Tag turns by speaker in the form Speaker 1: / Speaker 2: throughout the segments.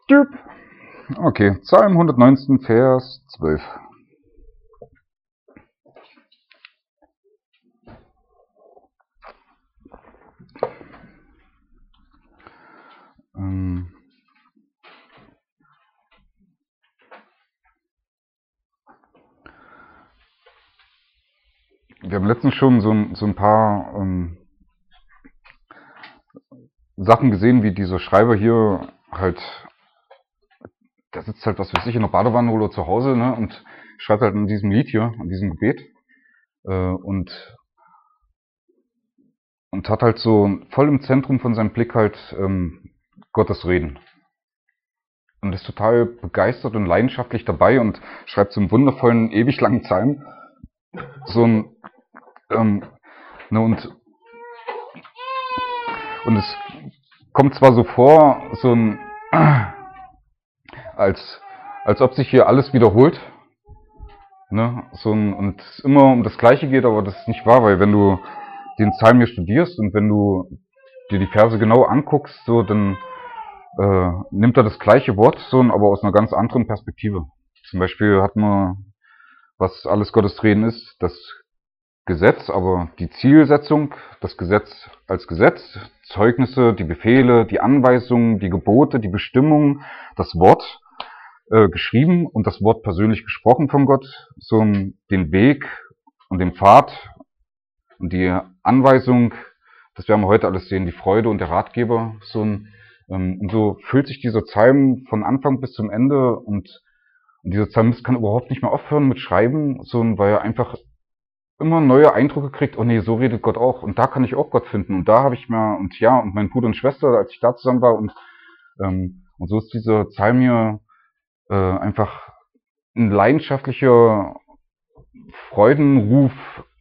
Speaker 1: Okay, Psalm 119, Vers 12. Wir haben letztens schon so ein paar Sachen gesehen, wie dieser Schreiber hier halt, der sitzt halt, was weiß ich, in der Badewanne oder zu Hause, ne, und schreibt halt in diesem Lied hier, in diesem Gebet, und hat halt so voll im Zentrum von seinem Blick halt Gottes Reden. Und ist total begeistert und leidenschaftlich dabei und schreibt so einen wundervollen, ewig langen Psalm. So ein, ne, und es kommt zwar so vor, so ein, als ob sich hier alles wiederholt, ne, so ein, und es immer um das Gleiche geht, aber das ist nicht wahr, weil wenn du den Psalm hier studierst und wenn du dir die Verse genau anguckst, so, dann nimmt er das gleiche Wort, so, aber aus einer ganz anderen Perspektive. Zum Beispiel hat man, was alles Gottes Reden ist, das Gesetz, aber die Zielsetzung, das Gesetz als Gesetz, Zeugnisse, die Befehle, die Anweisungen, die Gebote, die Bestimmungen, das Wort geschrieben und das Wort persönlich gesprochen von Gott, so den Weg und den Pfad und die Anweisung, das werden wir heute alles sehen, die Freude und der Ratgeber, so ein, und so füllt sich dieser Psalm von Anfang bis zum Ende und dieser Psalmist kann überhaupt nicht mehr aufhören mit Schreiben, so, weil er einfach immer neue Eindrücke kriegt, oh nee, so redet Gott auch und da kann ich auch Gott finden und da habe ich mal und ja und mein Bruder und Schwester, als ich da zusammen war und so ist dieser Psalm hier einfach ein leidenschaftlicher Freudenruf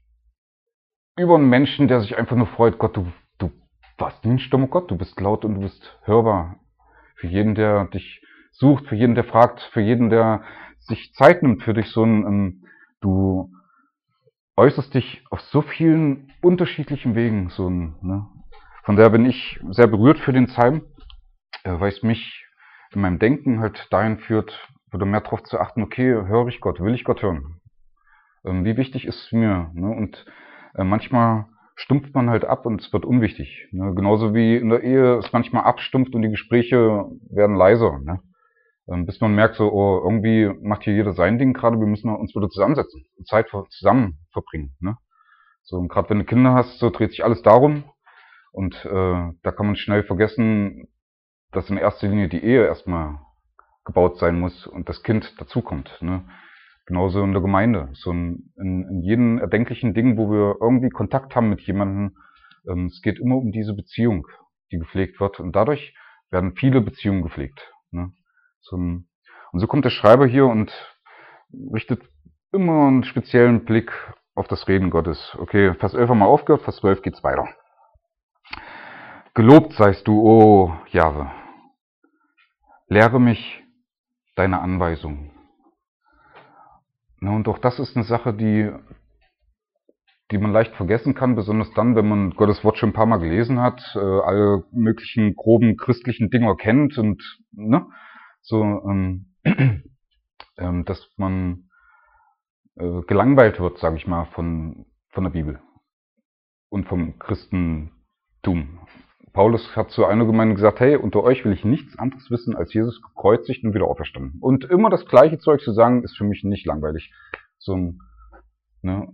Speaker 1: über einen Menschen, der sich einfach nur freut, Gott, du warst nie ein stummer Gott, du bist laut und du bist hörbar. Für jeden, der dich sucht, für jeden, der fragt, für jeden, der sich Zeit nimmt für dich, so ein, du äußerst dich auf so vielen unterschiedlichen Wegen, so ein, ne? Von daher bin ich sehr berührt für den Psalm, weil es mich in meinem Denken halt dahin führt, wieder mehr darauf zu achten, okay, höre ich Gott, will ich Gott hören? Wie wichtig ist es mir? Ne? Und manchmal stumpft man halt ab und es wird unwichtig. Ne? Genauso wie in der Ehe es manchmal abstumpft und die Gespräche werden leiser. Ne? Bis man merkt, so, oh, irgendwie macht hier jeder sein Ding gerade, wir müssen uns wieder zusammensetzen und Zeit zusammen verbringen. Ne? So, und gerade wenn du Kinder hast, so dreht sich alles darum. Und da kann man schnell vergessen, dass in erster Linie die Ehe erstmal gebaut sein muss und das Kind dazukommt. Ne? Genauso in der Gemeinde. So in jedem erdenklichen Ding, wo wir irgendwie Kontakt haben mit jemandem, es geht immer um diese Beziehung, die gepflegt wird. Und dadurch werden viele Beziehungen gepflegt. Ne? Und so kommt der Schreiber hier und richtet immer einen speziellen Blick auf das Reden Gottes. Okay, Vers 11 haben wir aufgehört, Vers 12 geht's weiter. Gelobt seist du, o Jahwe. Lehre mich deine Anweisungen. Und auch das ist eine Sache, die man leicht vergessen kann, besonders dann, wenn man Gottes Wort schon ein paar Mal gelesen hat, alle möglichen groben christlichen Dinge kennt und ne, so, dass man gelangweilt wird, sage ich mal, von der Bibel und vom Christentum. Paulus hat zu einer Gemeinde gesagt, hey, unter euch will ich nichts anderes wissen, als Jesus gekreuzigt und wieder auferstanden. Und immer das gleiche Zeug zu sagen, ist für mich nicht langweilig. So, ne,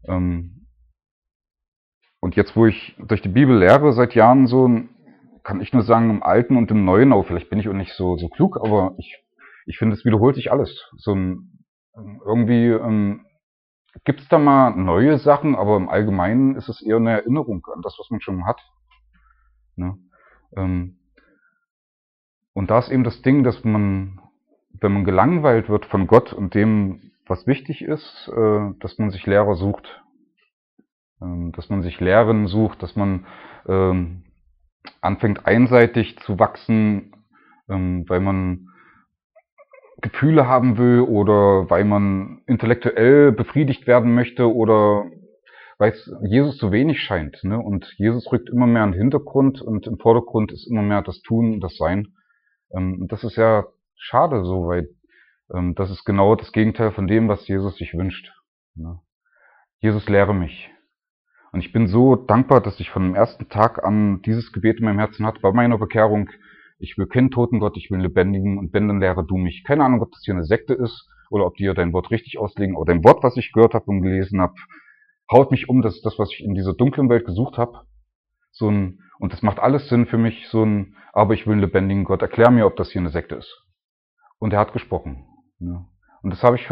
Speaker 1: und jetzt, wo ich durch die Bibel lehre seit Jahren, so kann ich nur sagen, im Alten und im Neuen, auch vielleicht bin ich auch nicht so klug, aber ich finde, es wiederholt sich alles. So irgendwie gibt es da mal neue Sachen, aber im Allgemeinen ist es eher eine Erinnerung an das, was man schon hat. Ne? Und da ist eben das Ding, dass man, wenn man gelangweilt wird von Gott und dem, was wichtig ist, dass man sich Lehrer sucht. Dass man sich Lehren sucht, dass man anfängt einseitig zu wachsen, weil man Gefühle haben will oder weil man intellektuell befriedigt werden möchte oder weil es Jesus zu wenig scheint. Ne? Und Jesus rückt immer mehr in den Hintergrund und im Vordergrund ist immer mehr das Tun und das Sein. Und das ist ja schade so, weil das ist genau das Gegenteil von dem, was Jesus sich wünscht. Ne? Jesus, lehre mich. Und ich bin so dankbar, dass ich von dem ersten Tag an dieses Gebet in meinem Herzen hatte, bei meiner Bekehrung. Ich will keinen toten Gott, ich will einen lebendigen, und wenn, dann lehre du mich. Keine Ahnung, ob das hier eine Sekte ist oder ob die hier dein Wort richtig auslegen, aber dein Wort, was ich gehört habe und gelesen habe, haut mich um. Das ist das, was ich in dieser dunklen Welt gesucht habe. Und das macht alles Sinn für mich, aber ich will einen lebendigen Gott. Erklär mir, ob das hier eine Sekte ist. Und er hat gesprochen. Ja. Und das habe ich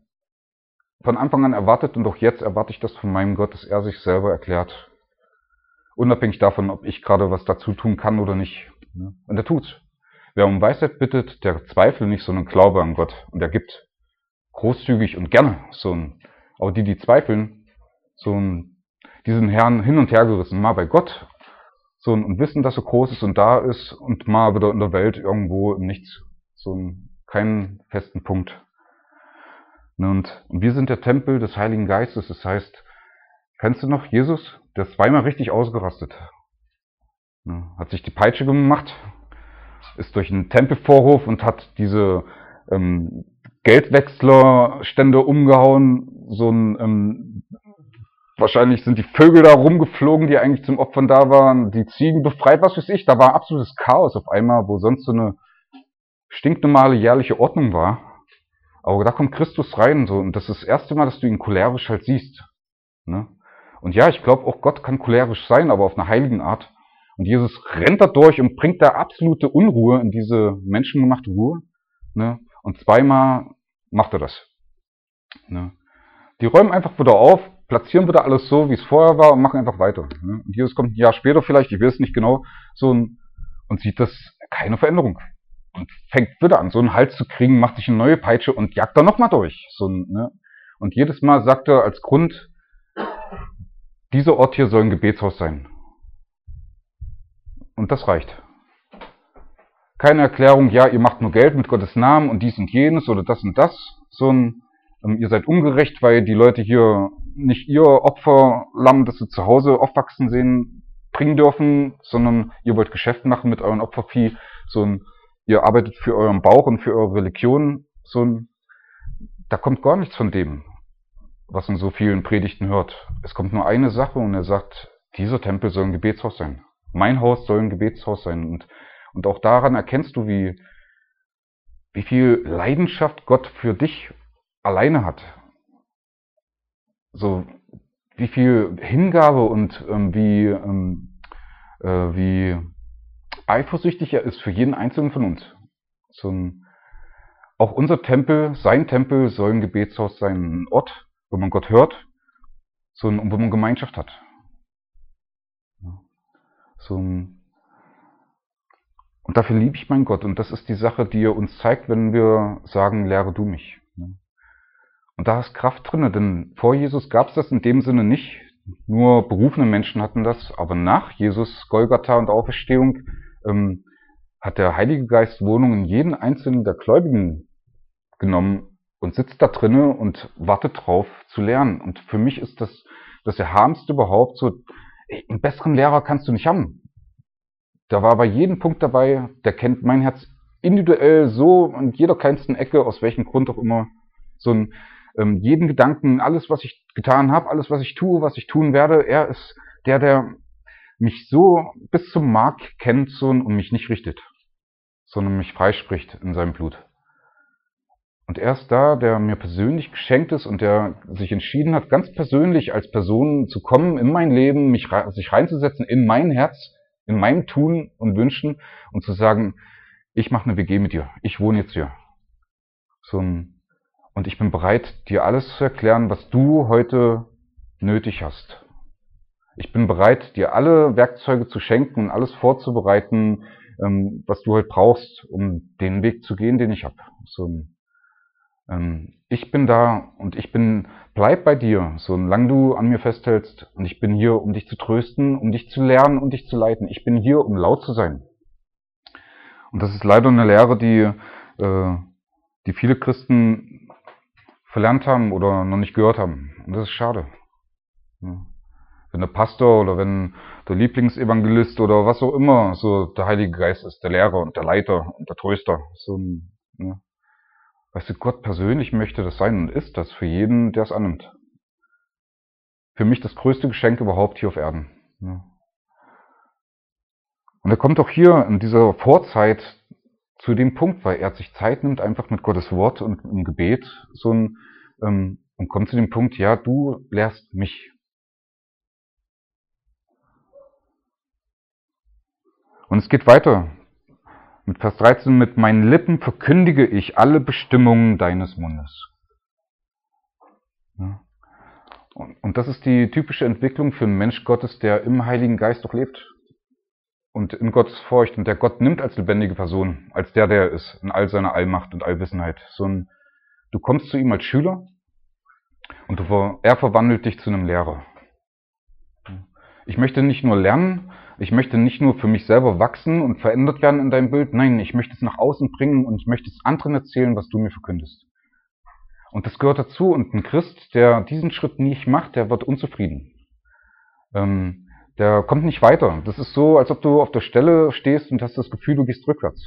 Speaker 1: von Anfang an erwartet, und auch jetzt erwarte ich das von meinem Gott, dass er sich selber erklärt. Unabhängig davon, ob ich gerade was dazu tun kann oder nicht. Und er tut's. Wer um Weisheit bittet, der zweifelt nicht, sondern glaube an Gott. Und er gibt großzügig und gerne. Aber die zweifeln, diesen Herrn hin und her gerissen, mal bei Gott, und wissen, dass er groß ist und da ist, und mal wieder in der Welt irgendwo im Nichts. Keinen festen Punkt. Und wir sind der Tempel des Heiligen Geistes. Das heißt, kennst du noch Jesus? Der ist zweimal richtig ausgerastet. Hat sich die Peitsche gemacht, ist durch einen Tempelvorhof und hat diese Geldwechslerstände umgehauen. Wahrscheinlich sind die Vögel da rumgeflogen, die eigentlich zum Opfern da waren. Die Ziegen befreit, was weiß ich. Da war absolutes Chaos auf einmal, wo sonst so eine stinknormale jährliche Ordnung war. Aber da kommt Christus rein, und das ist das erste Mal, dass du ihn cholerisch halt siehst. Ne? Und ja, ich glaube, auch Gott kann cholerisch sein, aber auf einer heiligen Art. Und Jesus rennt da durch und bringt da absolute Unruhe in diese menschengemachte Ruhe. Ne? Und zweimal macht er das. Ne? Die räumen einfach wieder auf, platzieren wieder alles so, wie es vorher war, und machen einfach weiter. Ne? Und Jesus kommt ein Jahr später vielleicht, ich weiß es nicht genau, und sieht das keine Veränderung. Und fängt wieder an, so einen Hals zu kriegen, macht sich eine neue Peitsche und jagt da nochmal durch. Und jedes Mal sagt er als Grund, dieser Ort hier soll ein Gebetshaus sein. Und das reicht. Keine Erklärung, ja, ihr macht nur Geld mit Gottes Namen und dies und jenes oder das und das. Ihr seid ungerecht, weil die Leute hier nicht ihr Opferlamm, das sie zu Hause aufwachsen sehen, bringen dürfen, sondern ihr wollt Geschäft machen mit euren Opfervieh. Ihr arbeitet für euren Bauch und für eure Religion. Da kommt gar nichts von dem, was in so vielen Predigten hört. Es kommt nur eine Sache, und er sagt, dieser Tempel soll ein Gebetshaus sein. Mein Haus soll ein Gebetshaus sein. Und auch daran erkennst du, wie viel Leidenschaft Gott für dich alleine hat. Wie viel Hingabe und wie eifersüchtig er ist für jeden Einzelnen von uns. Auch unser Tempel, sein Tempel, soll ein Gebetshaus sein, ein Ort, wo man Gott hört, und wo man Gemeinschaft hat. Und dafür liebe ich meinen Gott, und das ist die Sache, die er uns zeigt, wenn wir sagen, lehre du mich. Und da ist Kraft drin, denn vor Jesus gab es das in dem Sinne nicht. Nur berufene Menschen hatten das, aber nach Jesus, Golgatha und Auferstehung, hat der Heilige Geist Wohnung in jeden einzelnen der Gläubigen genommen und sitzt da drinne und wartet drauf zu lernen. Und für mich ist das Erhabenste überhaupt, einen besseren Lehrer kannst du nicht haben. Der war bei jedem Punkt dabei, der kennt mein Herz individuell so in jeder kleinsten Ecke, aus welchem Grund auch immer, jeden Gedanken, alles, was ich getan habe, alles, was ich tue, was ich tun werde. Er ist der mich so bis zum Mark kennt, und mich nicht richtet, sondern mich freispricht in seinem Blut. Und er ist da, der mir persönlich geschenkt ist und der sich entschieden hat, ganz persönlich als Person zu kommen in mein Leben, sich reinzusetzen in mein Herz, in mein Tun und Wünschen und zu sagen, ich mache eine WG mit dir, ich wohne jetzt hier. Und ich bin bereit, dir alles zu erklären, was du heute nötig hast. Ich bin bereit, dir alle Werkzeuge zu schenken und alles vorzubereiten, was du heute brauchst, um den Weg zu gehen, den ich habe. Ich bin da und bleib bei dir, solange du an mir festhältst. Und ich bin hier, um dich zu trösten, um dich zu lernen und dich zu leiten. Ich bin hier, um laut zu sein. Und das ist leider eine Lehre, die viele Christen verlernt haben oder noch nicht gehört haben. Und das ist schade. Ja. Wenn der Pastor oder wenn der Lieblingsevangelist oder was auch immer, so der Heilige Geist ist, der Lehrer und der Leiter und der Tröster. So ein, ne? Weißt du, Gott persönlich möchte das sein und ist das für jeden, der es annimmt. Für mich das größte Geschenk überhaupt hier auf Erden. Ne? Und er kommt auch hier in dieser Vorzeit zu dem Punkt, weil er sich Zeit nimmt, einfach mit Gottes Wort und im Gebet so ein, und kommt zu dem Punkt, ja, du lehrst mich. Und es geht weiter. Mit Vers 13, mit meinen Lippen verkündige ich alle Bestimmungen deines Mundes. Ja. Und das ist die typische Entwicklung für einen Mensch Gottes, der im Heiligen Geist doch lebt. Und in Gottes Furcht. Und der Gott nimmt als lebendige Person, als der er ist, in all seiner Allmacht und Allwissenheit. Du kommst zu ihm als Schüler und er verwandelt dich zu einem Lehrer. Ich möchte nicht nur lernen, ich möchte nicht nur für mich selber wachsen und verändert werden in deinem Bild. Nein, ich möchte es nach außen bringen und ich möchte es anderen erzählen, was du mir verkündest. Und das gehört dazu. Und ein Christ, der diesen Schritt nicht macht, der wird unzufrieden. Der kommt nicht weiter. Das ist so, als ob du auf der Stelle stehst und hast das Gefühl, du gehst rückwärts.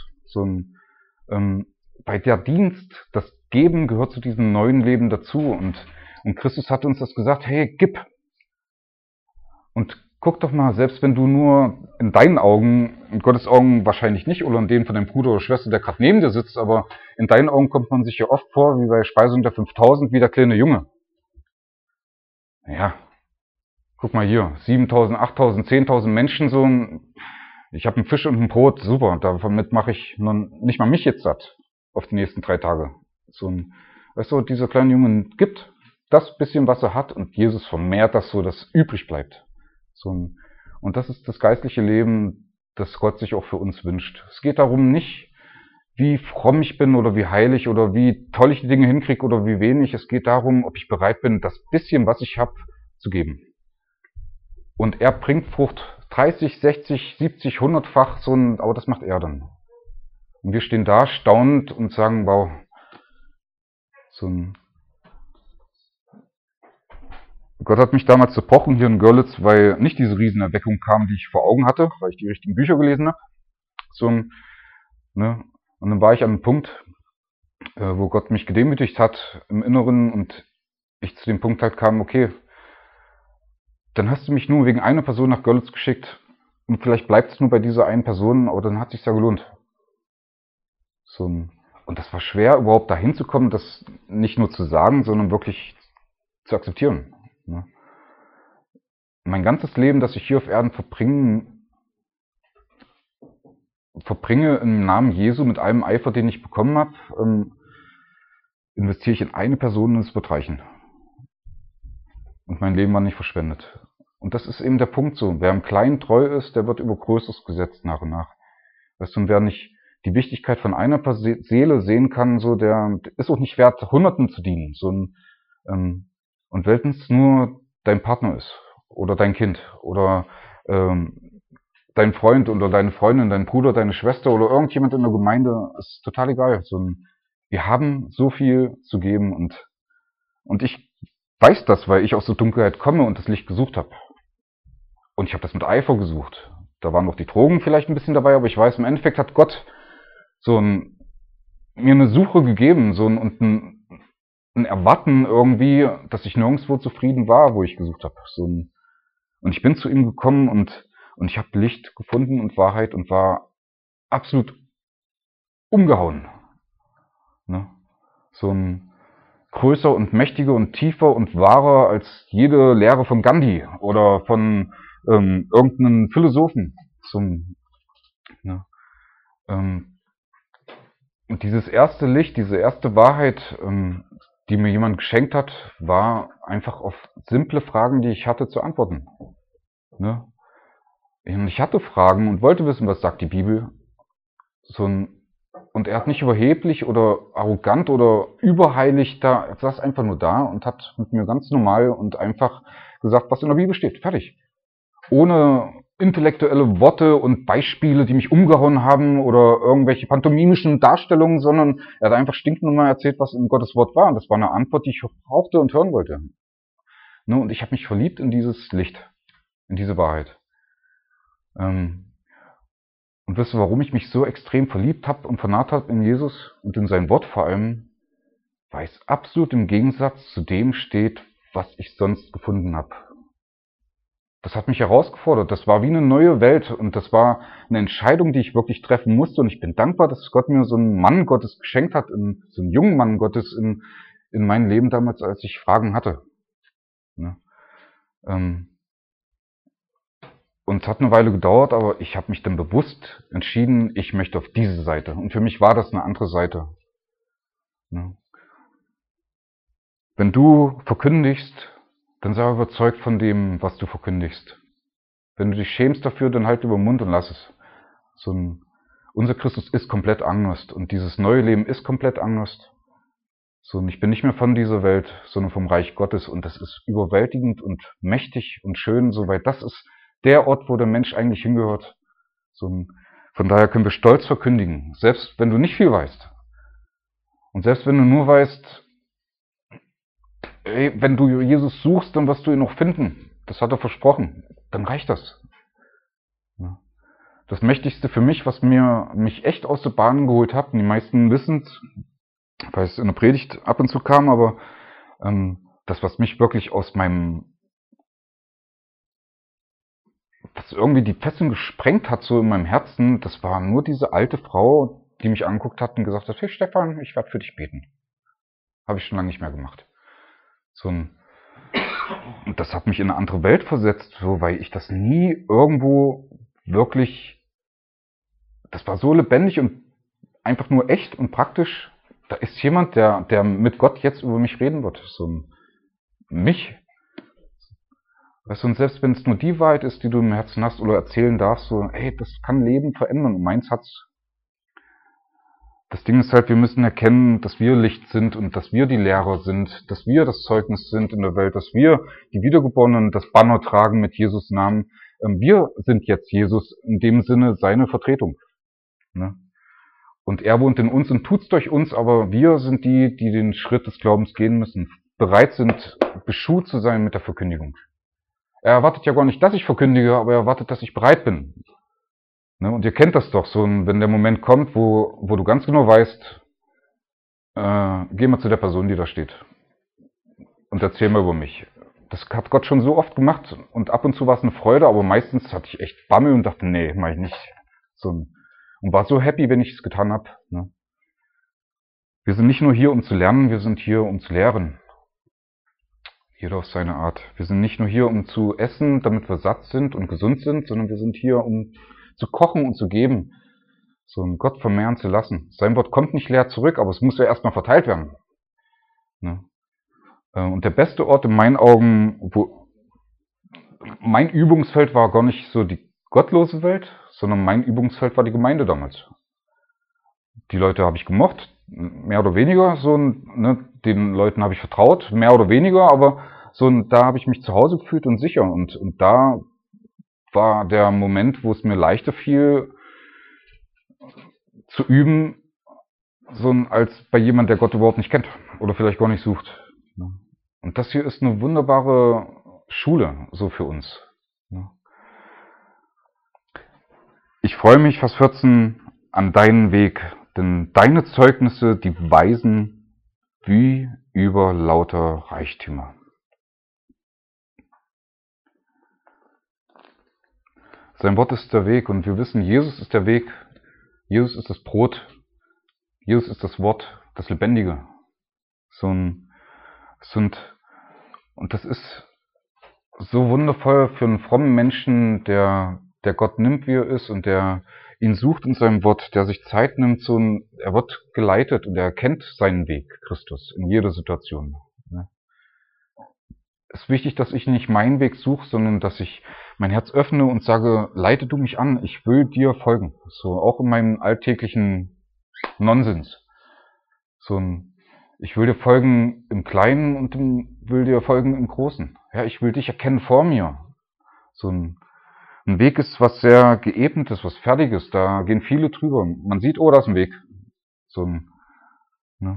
Speaker 1: Bei der Dienst, das Geben gehört zu diesem neuen Leben dazu. Und Christus hat uns das gesagt, hey, gib. Und guck doch mal, selbst wenn du nur in deinen Augen, in Gottes Augen wahrscheinlich nicht, oder in denen von deinem Bruder oder Schwester, der gerade neben dir sitzt, aber in deinen Augen kommt man sich ja oft vor, wie bei Speisung der 5000, wie der kleine Junge. Ja, guck mal hier, 7000, 8000, 10.000 Menschen, ich habe einen Fisch und ein Brot, super, damit mache ich nicht mal mich jetzt satt auf die nächsten 3 Tage. Weißt du, dieser kleine Junge gibt das bisschen, was er hat, und Jesus vermehrt das so, dass übrig bleibt. Und das ist das geistliche Leben, das Gott sich auch für uns wünscht. Es geht darum nicht, wie fromm ich bin oder wie heilig oder wie toll ich die Dinge hinkriege oder wie wenig. Es geht darum, ob ich bereit bin, das bisschen, was ich habe, zu geben. Und er bringt Frucht 30, 60, 70, 100-fach, aber das macht er dann. Und wir stehen da staunend und sagen, wow, Gott hat mich damals zerbrochen hier in Görlitz, weil nicht diese Riesenerweckung kam, die ich vor Augen hatte, weil ich die richtigen Bücher gelesen habe. Ne? Und dann war ich an einem Punkt, wo Gott mich gedemütigt hat im Inneren und ich zu dem Punkt halt kam, okay, dann hast du mich nur wegen einer Person nach Görlitz geschickt und vielleicht bleibt es nur bei dieser einen Person, aber dann hat es sich ja gelohnt. Und das war schwer, überhaupt dahin zu kommen, das nicht nur zu sagen, sondern wirklich zu akzeptieren. Ne? Mein ganzes Leben, das ich hier auf Erden verbringe im Namen Jesu mit allem Eifer, den ich bekommen habe, investiere ich in eine Person und es wird reichen. Und mein Leben war nicht verschwendet. Und das ist eben der Punkt so. Wer im Kleinen treu ist, der wird über Größeres gesetzt nach und nach. Weißt du, und wer nicht die Wichtigkeit von einer Seele sehen kann, der ist auch nicht wert, Hunderten zu dienen. Und wenn es nur dein Partner ist oder dein Kind oder dein Freund oder deine Freundin, dein Bruder, deine Schwester oder irgendjemand in der Gemeinde, ist total egal. Wir haben so viel zu geben und ich weiß das, weil ich aus der Dunkelheit komme und das Licht gesucht habe. Und ich habe das mit Eifer gesucht. Da waren noch die Drogen vielleicht ein bisschen dabei, aber ich weiß, im Endeffekt hat Gott mir eine Suche gegeben, und ein Erwarten irgendwie, dass ich nirgendwo zufrieden war, wo ich gesucht habe. Und ich bin zu ihm gekommen und ich habe Licht gefunden und Wahrheit und war absolut umgehauen. Ne? Größer und mächtiger und tiefer und wahrer als jede Lehre von Gandhi oder von irgendeinem Philosophen. Ne? Und dieses erste Licht, diese erste Wahrheit, die mir jemand geschenkt hat, war einfach auf simple Fragen, die ich hatte, zu antworten. Ne? Ich hatte Fragen und wollte wissen, was sagt die Bibel. Und er hat nicht überheblich oder arrogant oder überheilig da, er saß einfach nur da und hat mit mir ganz normal und einfach gesagt, was in der Bibel steht. Fertig. Ohne intellektuelle Worte und Beispiele, die mich umgehauen haben oder irgendwelche pantomimischen Darstellungen, sondern er hat einfach stinknormal erzählt, was in Gottes Wort war. Und das war eine Antwort, die ich brauchte und hören wollte. Ne? Und ich habe mich verliebt in dieses Licht. in diese Wahrheit. Und wisst ihr, warum ich mich so extrem verliebt habe und vernarrt habe in Jesus und in sein Wort vor allem? Weil es absolut im Gegensatz zu dem steht, was ich sonst gefunden habe. Das hat mich herausgefordert. Das war wie eine neue Welt und das war eine Entscheidung, die ich wirklich treffen musste. Und ich bin dankbar, dass Gott mir so einen Mann Gottes geschenkt hat, so einen jungen Mann Gottes in mein Leben damals, als ich Fragen hatte. Ne? Und es hat eine Weile gedauert, aber ich habe mich dann bewusst entschieden, ich möchte auf diese Seite. Und für mich war das eine andere Seite. Ne? Wenn du verkündigst, dann sei überzeugt von dem, was du verkündigst. Wenn du dich schämst dafür, dann halt über den Mund und lass es. Unser Christus ist komplett anders und dieses neue Leben ist komplett anders. Und ich bin nicht mehr von dieser Welt, sondern vom Reich Gottes und das ist überwältigend und mächtig und schön, soweit das ist der Ort, wo der Mensch eigentlich hingehört. Von daher können wir stolz verkündigen, selbst wenn du nicht viel weißt. Und selbst wenn du nur weißt, wenn du Jesus suchst, dann wirst du ihn noch finden. Das hat er versprochen. Dann reicht das. Das Mächtigste für mich, was mich echt aus der Bahn geholt hat, und die meisten wissen es, weil es in der Predigt ab und zu kam, aber das, was mich wirklich was irgendwie die Fesseln gesprengt hat, so in meinem Herzen, das war nur diese alte Frau, die mich angeguckt hat und gesagt hat, hey Stefan, ich werde für dich beten. Habe ich schon lange nicht mehr gemacht. Und das hat mich in eine andere Welt versetzt, so, weil ich das nie irgendwo wirklich, das war so lebendig und einfach nur echt und praktisch. Da ist jemand, der mit Gott jetzt über mich reden wird. Mich. Weißt du, und selbst wenn es nur die Wahrheit ist, die du im Herzen hast oder erzählen darfst, so, hey, das kann Leben verändern und meins hat's. Das Ding ist halt, wir müssen erkennen, dass wir Licht sind und dass wir die Lehrer sind, dass wir das Zeugnis sind in der Welt, dass wir die Wiedergeborenen das Banner tragen mit Jesus Namen. Wir sind jetzt Jesus, in dem Sinne seine Vertretung. Ne? Und er wohnt in uns und tut's durch uns, aber wir sind die den Schritt des Glaubens gehen müssen, bereit sind, beschult zu sein mit der Verkündigung. Er erwartet ja gar nicht, dass ich verkündige, aber er erwartet, dass ich bereit bin. Ne? Und ihr kennt das doch, so wenn der Moment kommt, wo du ganz genau weißt, geh mal zu der Person, die da steht und erzähl mal über mich. Das hat Gott schon so oft gemacht und ab und zu war es eine Freude, aber meistens hatte ich echt Bammel und dachte, nee, mach ich nicht. Und war so happy, wenn ich es getan habe. Ne? Wir sind nicht nur hier, um zu lernen, wir sind hier, um zu lehren. Jeder auf seine Art. Wir sind nicht nur hier, um zu essen, damit wir satt sind und gesund sind, sondern wir sind hier, um zu kochen und zu geben. So einen Gott vermehren zu lassen. Sein Wort kommt nicht leer zurück, aber es muss ja erstmal verteilt werden. Ne? Und der beste Ort in meinen Augen, wo mein Übungsfeld war gar nicht so die gottlose Welt, sondern mein Übungsfeld war die Gemeinde damals. Die Leute habe ich gemocht, mehr oder weniger, ne, den Leuten habe ich vertraut, mehr oder weniger, aber da habe ich mich zu Hause gefühlt und sicher. Und da war der Moment, wo es mir leichter fiel, zu üben, als bei jemand, der Gott überhaupt nicht kennt oder vielleicht gar nicht sucht. Und das hier ist eine wunderbare Schule, so für uns. Ich freue mich, Vers 14, an deinen Weg, denn deine Zeugnisse, die weisen wie über lauter Reichtümer. Sein Wort ist der Weg und wir wissen, Jesus ist der Weg, Jesus ist das Brot, Jesus ist das Wort, das Lebendige. Und das ist so wundervoll für einen frommen Menschen, der Gott nimmt, wie er ist und der ihn sucht in seinem Wort, der sich Zeit nimmt, er wird geleitet und er erkennt seinen Weg, Christus, in jeder Situation. Es ist wichtig, dass ich nicht meinen Weg suche, sondern dass ich mein Herz öffne und sage, leite du mich an, ich will dir folgen. So auch in meinem alltäglichen Nonsens. Ich will dir folgen im Kleinen und will dir folgen im Großen. Ja, ich will dich erkennen vor mir. Ein Weg ist was sehr geebnetes, was Fertiges. Da gehen viele drüber. Man sieht, oh, da ist ein Weg. Ne?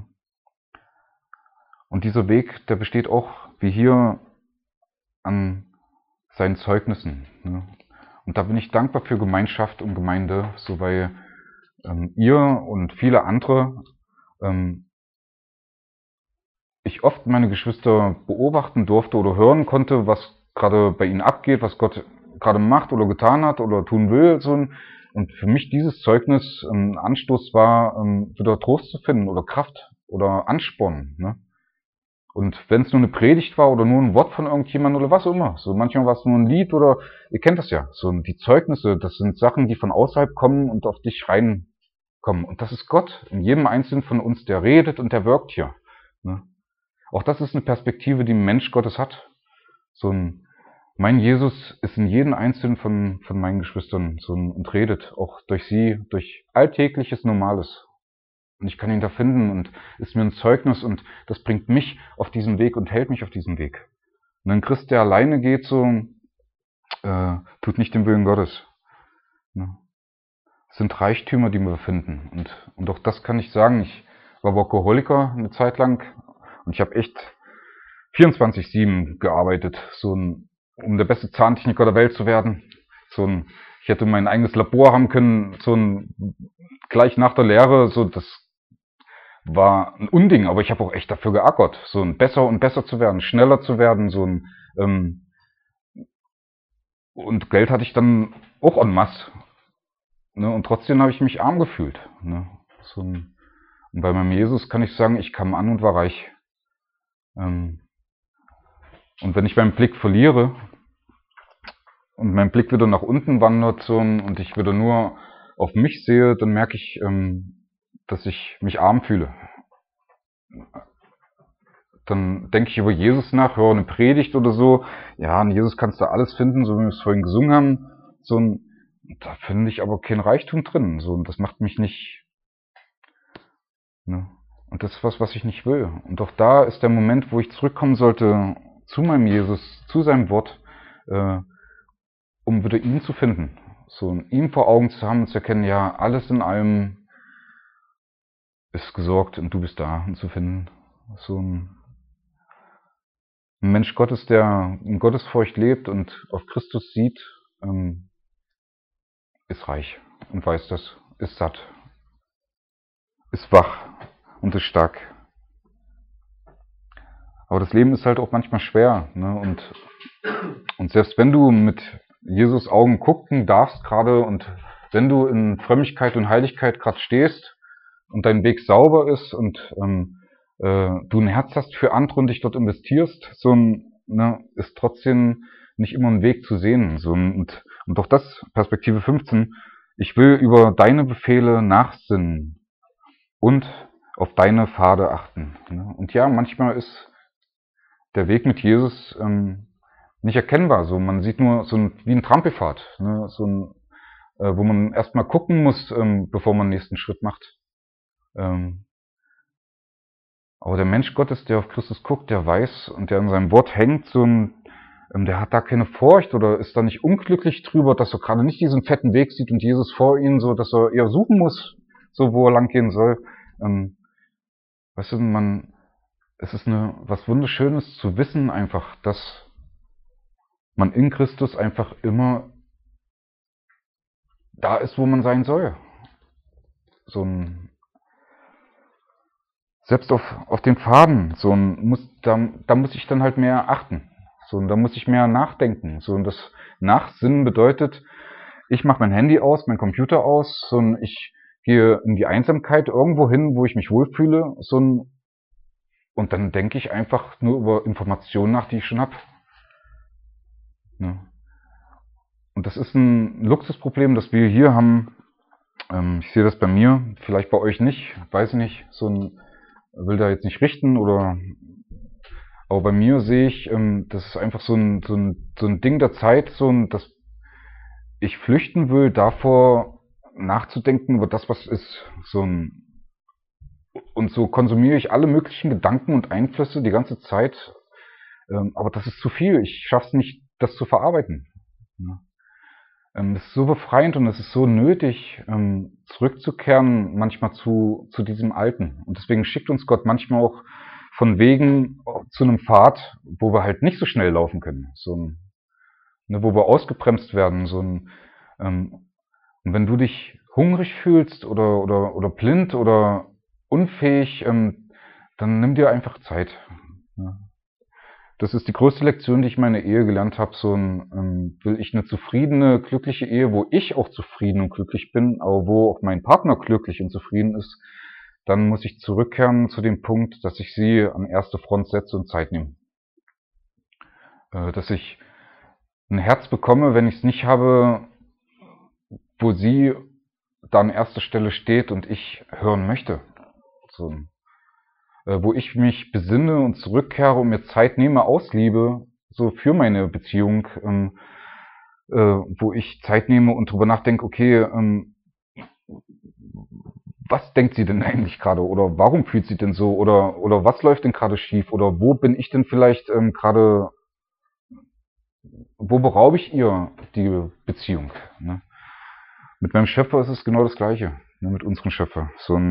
Speaker 1: Und dieser Weg, der besteht auch, wie hier, an seinen Zeugnissen. Ne? Und da bin ich dankbar für Gemeinschaft und Gemeinde, so weil ihr und viele andere ich oft meine Geschwister beobachten durfte oder hören konnte, was gerade bei ihnen abgeht, was Gott gerade macht oder getan hat oder tun will. So. Und für mich dieses Zeugnis ein Anstoß war, wieder Trost zu finden oder Kraft oder Ansporn. Ne? Und wenn es nur eine Predigt war oder nur ein Wort von irgendjemandem oder was auch immer, so manchmal war es nur ein Lied oder ihr kennt das ja, so die Zeugnisse, das sind Sachen, die von außerhalb kommen und auf dich reinkommen. Und das ist Gott in jedem Einzelnen von uns, der redet und der wirkt hier. Ne? Auch das ist eine Perspektive, die ein Mensch Gottes hat. Mein Jesus ist in jedem Einzelnen von meinen Geschwistern und redet auch durch sie, durch alltägliches Normales. Und ich kann ihn da finden und ist mir ein Zeugnis und das bringt mich auf diesen Weg und hält mich auf diesem Weg. Und ein Christ, der alleine geht, tut nicht den Willen Gottes. Ne? Es sind Reichtümer, die wir finden. Und auch das kann ich sagen. Ich war Workaholiker eine Zeit lang und ich habe echt 24/7 gearbeitet, um der beste Zahntechniker der Welt zu werden. Ich hätte mein eigenes Labor haben können, gleich nach der Lehre, das war ein Unding, aber ich habe auch echt dafür geackert, besser und besser zu werden, schneller zu werden, und Geld hatte ich dann auch en masse, ne? Und trotzdem habe ich mich arm gefühlt, ne? Und bei meinem Jesus kann ich sagen, ich kam an und war reich. Und wenn ich meinen Blick verliere und mein Blick wieder nach unten wandert und ich wieder nur auf mich sehe, dann merke ich, dass ich mich arm fühle. Dann denke ich über Jesus nach, höre eine Predigt oder so. Ja, an Jesus kannst du alles finden, so wie wir es vorhin gesungen haben. Da finde ich aber kein Reichtum drin. Und das macht mich nicht. Ne? Und das ist was ich nicht will. Und auch da ist der Moment, wo ich zurückkommen sollte zu meinem Jesus, zu seinem Wort, um wieder ihn zu finden. Ihn vor Augen zu haben und zu erkennen, ja, alles in allem ist gesorgt und du bist da und zu finden. Ein Mensch Gottes, der in Gottesfurcht lebt und auf Christus sieht, ist reich und weiß das, ist satt, ist wach und ist stark. Aber das Leben ist halt auch manchmal schwer. Ne? Und selbst wenn du mit Jesus Augen gucken darfst gerade und wenn du in Frömmigkeit und Heiligkeit gerade stehst und dein Weg sauber ist und du ein Herz hast für andere und dich dort investierst, ist trotzdem nicht immer ein Weg zu sehen. Und auch das, Perspektive 15, ich will über deine Befehle nachsinnen und auf deine Pfade achten. Ne? Und ja, manchmal ist der Weg mit Jesus nicht erkennbar. Man sieht nur wie ein Trampelpfad, ne? Wo man erstmal gucken muss, bevor man den nächsten Schritt macht. Aber der Mensch Gottes, der auf Christus guckt, der weiß und der an seinem Wort hängt, der hat da keine Furcht oder ist da nicht unglücklich drüber, dass er gerade nicht diesen fetten Weg sieht und Jesus vor ihm, dass er eher suchen muss, wo er lang gehen soll. Weißt du, es ist was Wunderschönes zu wissen einfach, dass man in Christus einfach immer da ist, wo man sein soll. Selbst auf den Pfaden, da muss ich dann halt mehr achten. Da muss ich mehr nachdenken. Und das Nachsinnen bedeutet, ich mache mein Handy aus, mein Computer aus, ich gehe in die Einsamkeit irgendwo hin, wo ich mich wohlfühle, und dann denke ich einfach nur über Informationen nach, die ich schon habe. Ja. Und das ist ein Luxusproblem, das wir hier haben. Ich sehe das bei mir, vielleicht bei euch nicht, weiß ich nicht, will da jetzt nicht richten aber bei mir sehe ich, das ist einfach so ein Ding der Zeit, dass ich flüchten will, davor nachzudenken über das, was ist, und so konsumiere ich alle möglichen Gedanken und Einflüsse die ganze Zeit, aber das ist zu viel, ich schaff's nicht, das zu verarbeiten. Ja. Es ist so befreiend und es ist so nötig, zurückzukehren manchmal zu diesem Alten. Und deswegen schickt uns Gott manchmal auch von Wegen zu einem Pfad, wo wir halt nicht so schnell laufen können. ne, wo wir ausgebremst werden. Und wenn du dich hungrig fühlst oder blind oder unfähig, dann nimm dir einfach Zeit. Ja. Das ist die größte Lektion, die ich in meiner Ehe gelernt habe. Will ich eine zufriedene, glückliche Ehe, wo ich auch zufrieden und glücklich bin, aber wo auch mein Partner glücklich und zufrieden ist, dann muss ich zurückkehren zu dem Punkt, dass ich sie an erste Front setze und Zeit nehme. Dass ich ein Herz bekomme, wenn ich es nicht habe, wo sie da an erster Stelle steht und ich hören möchte. Wo ich mich besinne und zurückkehre und mir Zeit nehme aus Liebe, so für meine Beziehung, wo ich Zeit nehme und drüber nachdenke, okay, was denkt sie denn eigentlich gerade oder warum fühlt sie denn so oder was läuft denn gerade schief oder wo bin ich denn vielleicht gerade, wo beraube ich ihr die Beziehung? Ne? Mit meinem Schöpfer ist es genau das Gleiche, ne, mit unserem Schöpfer.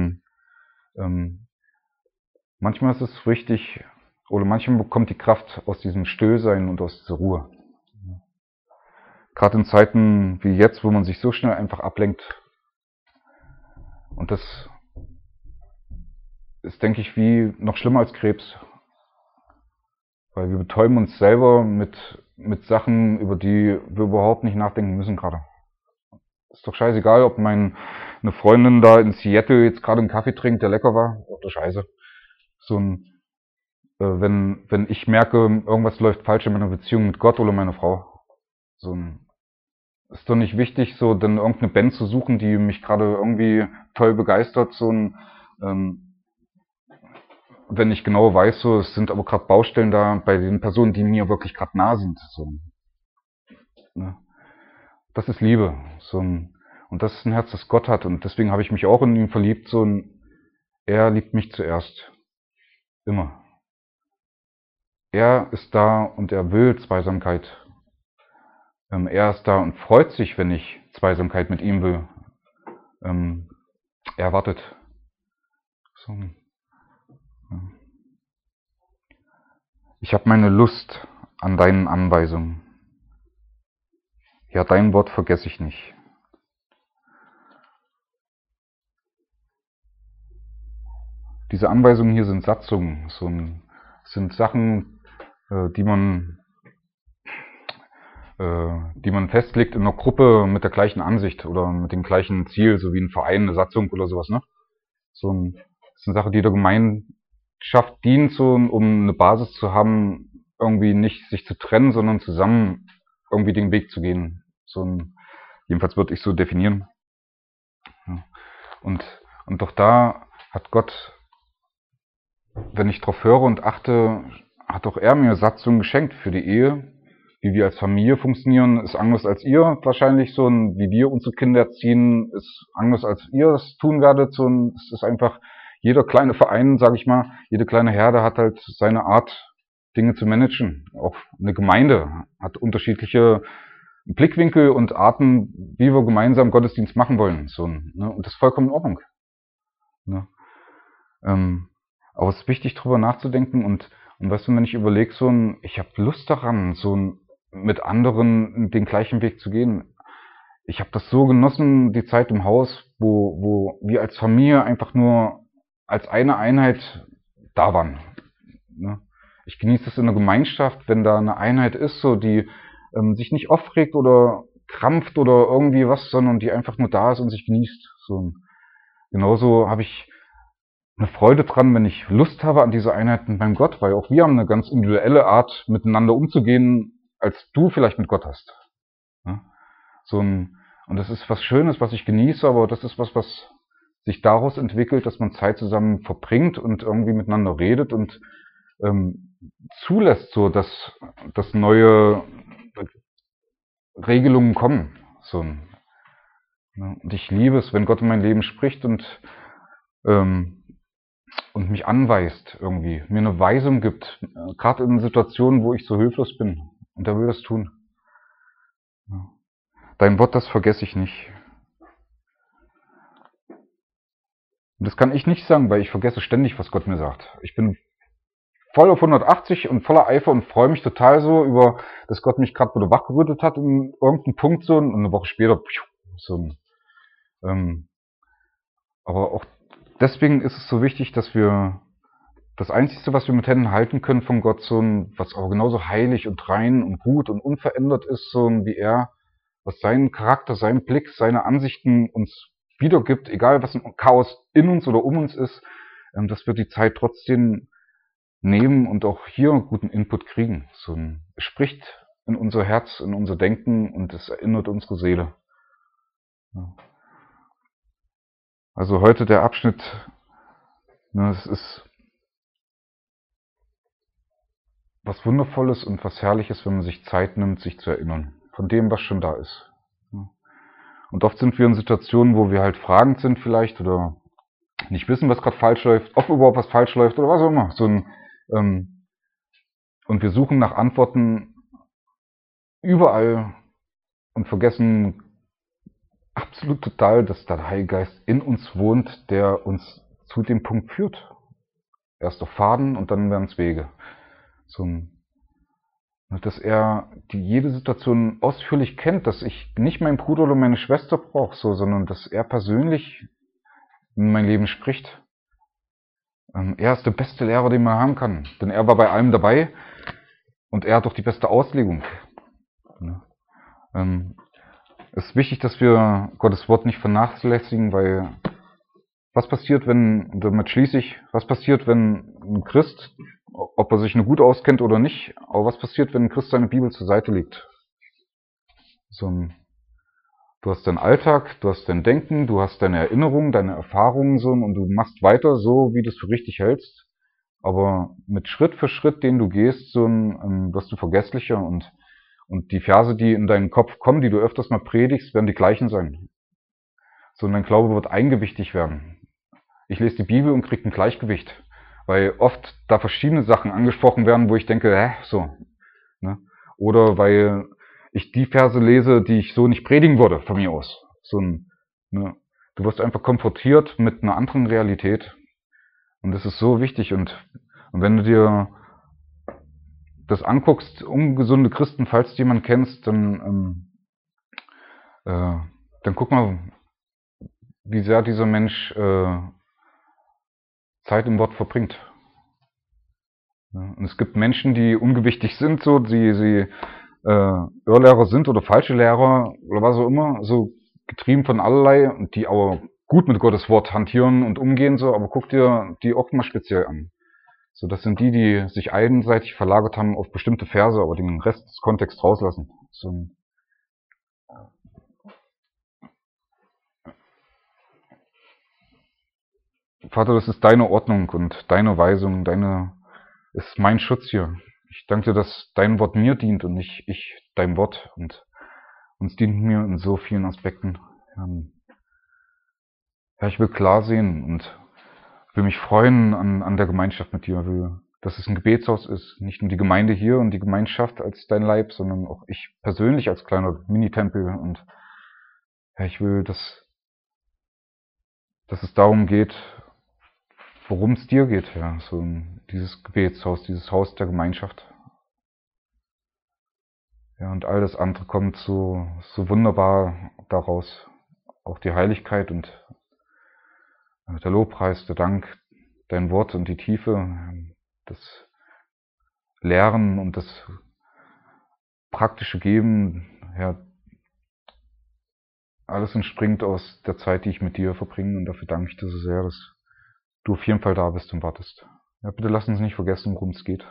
Speaker 1: Manchmal ist es wichtig, oder manchmal bekommt die Kraft aus diesem Stillsein und aus dieser Ruhe. Gerade in Zeiten wie jetzt, wo man sich so schnell einfach ablenkt. Und das ist, denke ich, wie noch schlimmer als Krebs. Weil wir betäuben uns selber mit Sachen, über die wir überhaupt nicht nachdenken müssen gerade. Ist doch scheißegal, ob eine Freundin da in Seattle jetzt gerade einen Kaffee trinkt, der lecker war, oder Scheiße. Wenn ich merke, irgendwas läuft falsch in meiner Beziehung mit Gott oder meiner Frau, ist doch nicht wichtig, dann irgendeine Band zu suchen, die mich gerade irgendwie toll begeistert, wenn ich genau weiß, es sind aber gerade Baustellen da bei den Personen, die mir wirklich gerade nah sind. Ne? Das ist Liebe. Und das ist ein Herz, das Gott hat. Und deswegen habe ich mich auch in ihn verliebt. Er liebt mich zuerst. Immer. Er ist da und er will Zweisamkeit. Er ist da und freut sich, wenn ich Zweisamkeit mit ihm will. Er wartet. Ich habe meine Lust an deinen Anweisungen. Ja, dein Wort vergesse ich nicht. Diese Anweisungen hier sind Satzungen, sind Sachen, die man festlegt in einer Gruppe mit der gleichen Ansicht oder mit dem gleichen Ziel, so wie ein Verein, eine Satzung oder sowas, ne? Das ist eine Sache, die der Gemeinschaft dient, um eine Basis zu haben, irgendwie nicht sich zu trennen, sondern zusammen irgendwie den Weg zu gehen. Jedenfalls würde ich so definieren. Ja. Und doch da hat Gott, wenn ich drauf höre und achte, hat auch er mir Satzungen geschenkt für die Ehe. Wie wir als Familie funktionieren, ist anders als ihr wahrscheinlich wie wir unsere Kinder erziehen, ist anders als ihr es tun werdet. Es ist einfach, jeder kleine Verein, sage ich mal, jede kleine Herde hat halt seine Art, Dinge zu managen. Auch eine Gemeinde hat unterschiedliche Blickwinkel und Arten, wie wir gemeinsam Gottesdienst machen wollen. Ne? Und das ist vollkommen in Ordnung. Ne? Aber es ist wichtig, drüber nachzudenken und weißt du, wenn ich überlege, ich habe Lust daran, mit anderen den gleichen Weg zu gehen. Ich habe das so genossen, die Zeit im Haus, wo wir als Familie einfach nur als eine Einheit da waren. Ne? Ich genieße es in der Gemeinschaft, wenn da eine Einheit ist, die sich nicht aufregt oder krampft oder irgendwie was, sondern die einfach nur da ist und sich genießt. Genauso habe ich eine Freude dran, wenn ich Lust habe an diese Einheit mit meinem Gott, weil auch wir haben eine ganz individuelle Art, miteinander umzugehen, als du vielleicht mit Gott hast. Ja? Und das ist was Schönes, was ich genieße, aber das ist was sich daraus entwickelt, dass man Zeit zusammen verbringt und irgendwie miteinander redet und zulässt, dass neue Regelungen kommen. Und ich liebe es, wenn Gott in mein Leben spricht und mich anweist irgendwie, mir eine Weisung gibt, gerade in Situationen, wo ich so hilflos bin. Und er will das tun. Dein Wort, das vergesse ich nicht. Und das kann ich nicht sagen, weil ich vergesse ständig, was Gott mir sagt. Ich bin voll auf 180 und voller Eifer und freue mich total so über, dass Gott mich gerade wieder wachgerüttelt hat in irgendeinem Punkt so und eine Woche später so ein, aber auch deswegen ist es so wichtig, dass wir das Einzige, was wir mit Händen halten können von Gott, so ein, was aber genauso heilig und rein und gut und unverändert ist, so ein, wie er, was seinen Charakter, seinen Blick, seine Ansichten uns wiedergibt, egal was ein Chaos in uns oder um uns ist, dass wir die Zeit trotzdem nehmen und auch hier guten Input kriegen. So ein, es spricht in unser Herz, in unser Denken und es erinnert unsere Seele. Ja. Also heute der Abschnitt, ne, es ist was Wundervolles und was Herrliches, wenn man sich Zeit nimmt, sich zu erinnern von dem, was schon da ist. Ja. Und oft sind wir in Situationen, wo wir halt fragend sind vielleicht oder nicht wissen, was gerade falsch läuft, ob überhaupt was falsch läuft oder was auch immer. So ein, und wir suchen nach Antworten überall und vergessen absolut total, dass der Heilige Geist in uns wohnt, der uns zu dem Punkt führt. Erst auf Faden und dann werden es Wege. So, dass er jede Situation ausführlich kennt, dass ich nicht meinen Bruder oder meine Schwester brauche, so, sondern dass er persönlich in mein Leben spricht. Er ist der beste Lehrer, den man haben kann, denn er war bei allem dabei und er hat auch die beste Auslegung. Es ist wichtig, dass wir Gottes Wort nicht vernachlässigen, weil was passiert, wenn, und damit schließe ich, was passiert, wenn ein Christ, ob er sich nur gut auskennt oder nicht, aber was passiert, wenn ein Christ seine Bibel zur Seite legt? Du hast deinen Alltag, du hast dein Denken, du hast deine Erinnerungen, deine Erfahrungen so, und du machst weiter so, wie du es für richtig hältst, aber mit Schritt für Schritt, den du gehst, so wirst du vergesslicher und die Verse, die in deinen Kopf kommen, die du öfters mal predigst, werden die gleichen sein. So, und dein Glaube wird eingewichtig werden. Ich lese die Bibel und kriege ein Gleichgewicht, weil oft da verschiedene Sachen angesprochen werden, wo ich denke, so. Ne? Oder weil ich die Verse lese, die ich so nicht predigen würde, von mir aus. Ne? Du wirst einfach konfrontiert mit einer anderen Realität. Und das ist so wichtig. Und wenn du dir das anguckst, ungesunde Christen, falls du jemanden kennst, dann guck mal, wie sehr dieser Mensch Zeit im Wort verbringt. Ja, und es gibt Menschen, die ungewichtig sind, so, sie Irrlehrer sind oder falsche Lehrer oder was auch immer, so getrieben von allerlei und die aber gut mit Gottes Wort hantieren und umgehen, so, aber guck dir die auch mal speziell an. So, das sind die, die sich einseitig verlagert haben auf bestimmte Verse, aber den Rest des Kontexts rauslassen. So, Vater, das ist deine Ordnung und deine Weisung, ist mein Schutz hier. Ich danke dir, dass dein Wort mir dient und nicht ich deinem Wort. Und uns dient mir in so vielen Aspekten. Ja, ich will klar sehen und will mich freuen an der Gemeinschaft mit dir. Will, dass es ein Gebetshaus ist. Nicht nur die Gemeinde hier und die Gemeinschaft als dein Leib, sondern auch ich persönlich als kleiner Minitempel. Und ja, ich will, dass es darum geht, worum es dir geht, ja, so dieses Gebetshaus, dieses Haus der Gemeinschaft. Ja, und all das andere kommt so wunderbar daraus. Auch die Heiligkeit und der Lobpreis, der Dank, dein Wort und die Tiefe, das Lehren und das praktische Geben, ja, alles entspringt aus der Zeit, die ich mit dir verbringe, und dafür danke ich dir so sehr, dass du auf jeden Fall da bist und wartest. Ja, bitte lass uns nicht vergessen, worum es geht.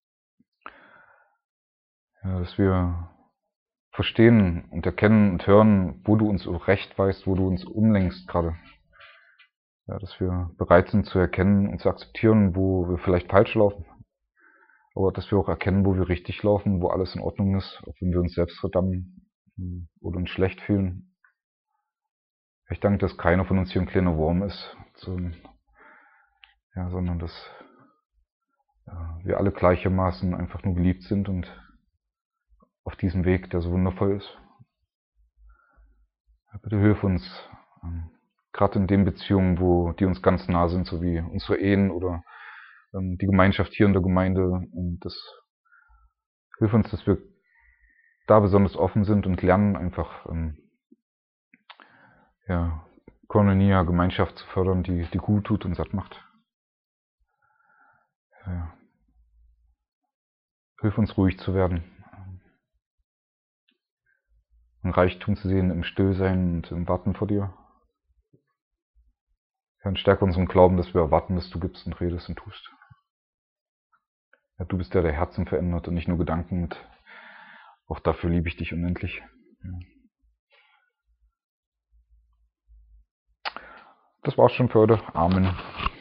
Speaker 1: Ja, dass wir verstehen und erkennen und hören, wo du uns recht weißt, wo du uns umlenkst gerade. Ja, dass wir bereit sind zu erkennen und zu akzeptieren, wo wir vielleicht falsch laufen. Aber dass wir auch erkennen, wo wir richtig laufen, wo alles in Ordnung ist, auch wenn wir uns selbst verdammen oder uns schlecht fühlen. Ich danke, dass keiner von uns hier ein kleiner Wurm ist, sondern dass wir alle gleichermaßen einfach nur geliebt sind und auf diesem Weg, der so wundervoll ist. Bitte hilf uns, gerade in den Beziehungen, die uns ganz nah sind, so wie unsere Ehen oder die Gemeinschaft hier in der Gemeinde. Und das hilft uns, dass wir da besonders offen sind und lernen, einfach ja, Koinonia, Gemeinschaft zu fördern, die gut tut und satt macht. Ja. Hilf uns, ruhig zu werden. Ein Reichtum zu sehen im Stillsein und im Warten vor dir. Ja, und stärke unseren Glauben, dass wir erwarten, dass du gibst und redest und tust. Ja, du bist der Herzen verändert und nicht nur Gedanken. Und auch dafür liebe ich dich unendlich. Ja. Das war's schon für heute. Amen.